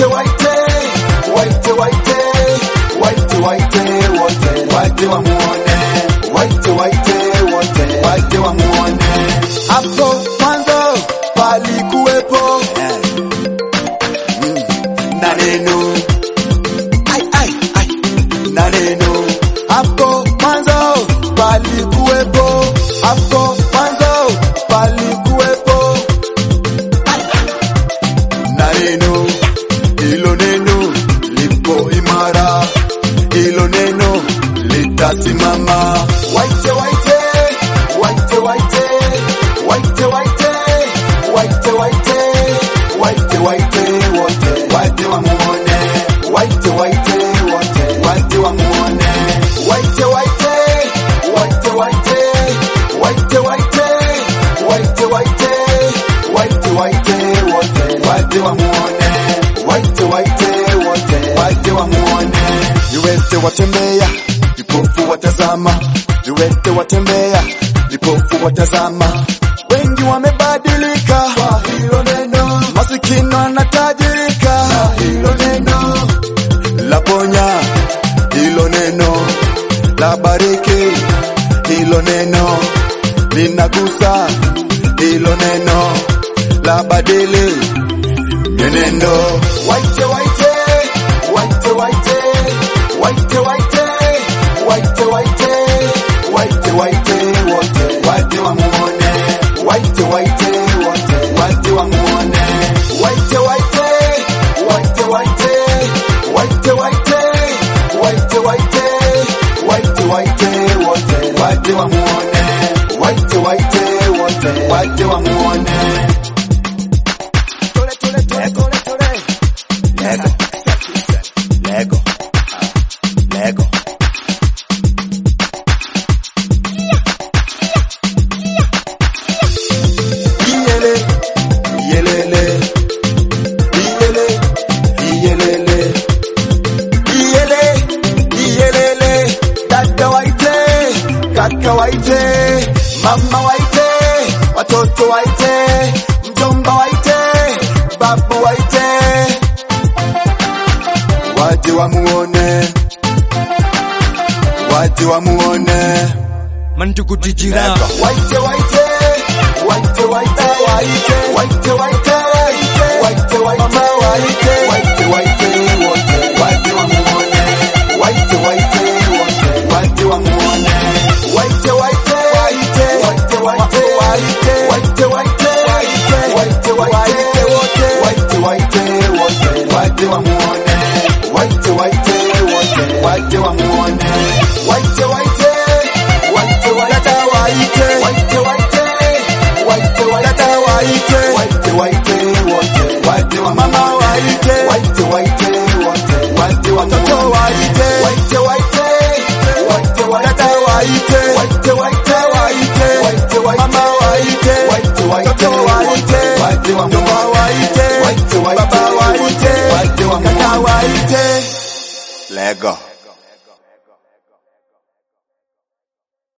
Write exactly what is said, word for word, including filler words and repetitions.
waite waite waite waite waite waite wote waite wamuone waite waite wote waite wamuone. Hapo mwanzo palikuwepo na neno ai ai ai na neno. Hapo mwanzo palikuwepo, hapo mwanzo palikuwepo na neno. Hilo neno lipo imara, hilo neno litasimama. Waite waite waite waite waite waite waite waite waite waite wote waite wamuone waite waite wote waite wamuone waite waite waite waite waite waite waite waite waite waite wote waite wamuone waite waite wote waite wamuone. Viwete watembea, vipofu watazama, viwete watembea, vipofu watazama. Wengi wamebadilika kwa hilo neno, masikini wanatajirika kwa hilo neno. Laponya hilo neno, la bariki hilo neno, linagusa hilo neno, la badili mienendo. Waite waite waite waite waite waite waite waite waite waite wote waite wamuone waite waite wote waite wamuone waite waite waite waite waite waite waite waite waite waite wote waite wamuone waite waite wote waite wamuone. Tole tole tole tole tole Lego Lego Lego Iyele Iyelele Iyele Iyelele Iyele Iyelele. Dada waite, kaka waite, mama waite, watoto waite, mjomba waite, babu waite, waje wamuone waje wamuone. Mandugu dijira Waite waite waite waite waite waite waite waite waite mama waite waite waite wote waite wamuone waite waite wote waite wamuone waite waite waite waite waite waite waite waite waite waite wote waite waite wote waite wamuone waite waite wote waite wamuone waite waite waite waite waite waite waite waite waite waite waite wote waite wa mama waite waite waite wote waite watoto waite waite waite waite waite waite waite waite waite waite mama waite waite watoto waite waite wa mama waite waite baba waite waite wa kaka waite. Lego.